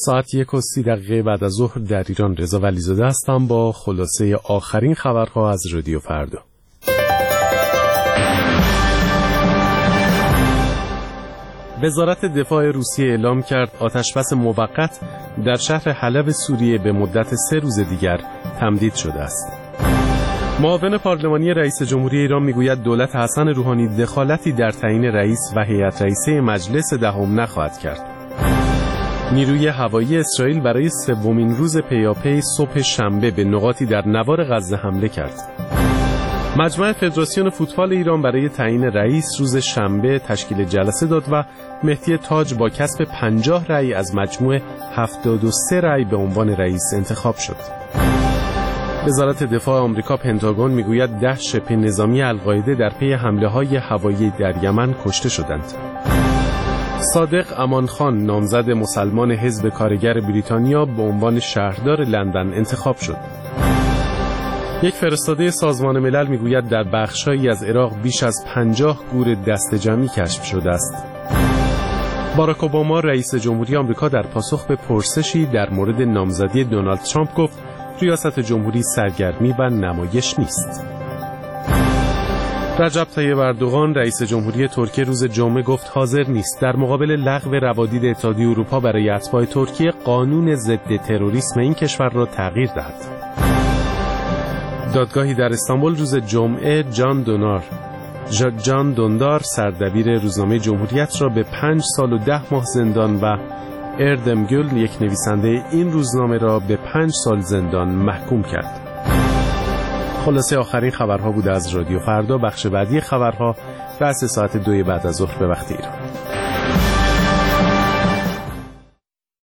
ساعت 1:30 بعد از ظهر در ایران. رضا ولیزاده هستم با خلاصه آخرین خبرها از رادیو فردا. وزارت دفاع روسیه اعلام کرد آتشبس موقت در شهر حلب سوریه به مدت 3 روز دیگر تمدید شده است. معاون پارلمانی رئیس جمهوری ایران میگوید دولت حسن روحانی دخالتی در تعیین رئیس و هیئت رئیسه مجلس دهم نخواهد کرد. نیروی هوایی اسرائیل برای 3مین روز پیاپی صبح شنبه به نقاطی در نوار غزه حمله کرد. مجمع فدراسیون فوتبال ایران برای تعیین رئیس روز شنبه تشکیل جلسه داد و مهدی تاج با کسب 50 رأی از مجموع 73 رأی به عنوان رئیس انتخاب شد. وزارت دفاع آمریکا پنتاگون میگوید 10 شبه نظامی القاعده در پی حمله‌های هوایی در یمن کشته شدند. صادق امانخان نامزد مسلمان حزب کارگر بریتانیا به عنوان شهردار لندن انتخاب شد. یک فرستاده سازمان ملل میگوید در بخش‌هایی از عراق بیش از 50 گور دسته‌جمعی کشف شده است. باراک اوباما رئیس جمهوری آمریکا در پاسخ به پرسشی در مورد نامزدی دونالد ترامپ گفت ریاست جمهوری سرگرمی و نمایش نیست. رجب طیب اردوغان رئیس جمهوری ترکیه روز جمعه گفت حاضر نیست در مقابل لغو روادید اتحادیه اروپا برای اتباع ترکیه قانون ضد تروریسم این کشور را تغییر دهد. دادگاهی در استانبول روز جمعه جان دوندار سردبیر روزنامه جمهوریت را به 5 سال و 10 ماه زندان و اردم گل یک نویسنده این روزنامه را به 5 سال زندان محکوم کرد. خلاصه آخرین خبرها بوده از رادیو فردا. بخش بعدی خبرها رأس ساعت 2 بعد از ظهر به وقت ایران.